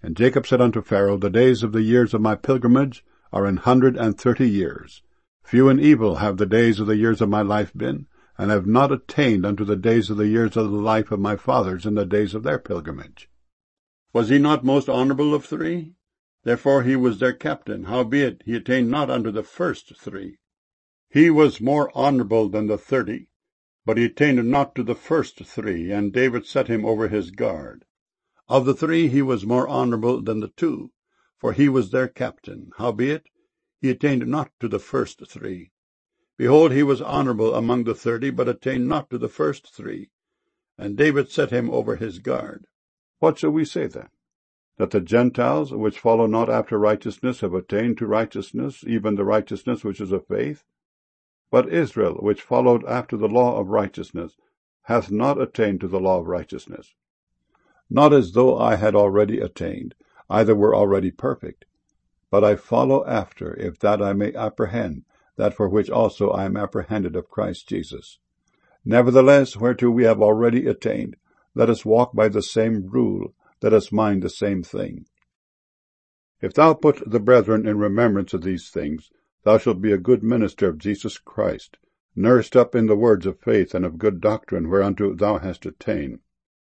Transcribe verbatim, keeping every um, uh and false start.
And Jacob said unto Pharaoh, The days of the years of my pilgrimage are an hundred and thirty years. Few and evil have the days of the years of my life been, and have not attained unto the days of the years of the life of my fathers in the days of their pilgrimage. Was he not most honorable of three? Therefore he was their captain, howbeit he attained not unto the first three. He was more honorable than the thirty, but he attained not to the first three, and David set him over his guard. Of the three he was more honorable than the two, for he was their captain, howbeit he attained not to the first three. Behold, he was honorable among the thirty, but attained not to the first three, and David set him over his guard. What shall we say then? That the Gentiles, which follow not after righteousness, have attained to righteousness, even the righteousness which is of faith? But Israel, which followed after the law of righteousness, hath not attained to the law of righteousness. Not as though I had already attained, either were already perfect, but I follow after, if that I may apprehend that for which also I am apprehended of Christ Jesus. Nevertheless, whereto we have already attained, let us walk by the same rule, let us mind the same thing. If thou put the brethren in remembrance of these things, thou shalt be a good minister of Jesus Christ, nursed up in the words of faith and of good doctrine whereunto thou hast attained.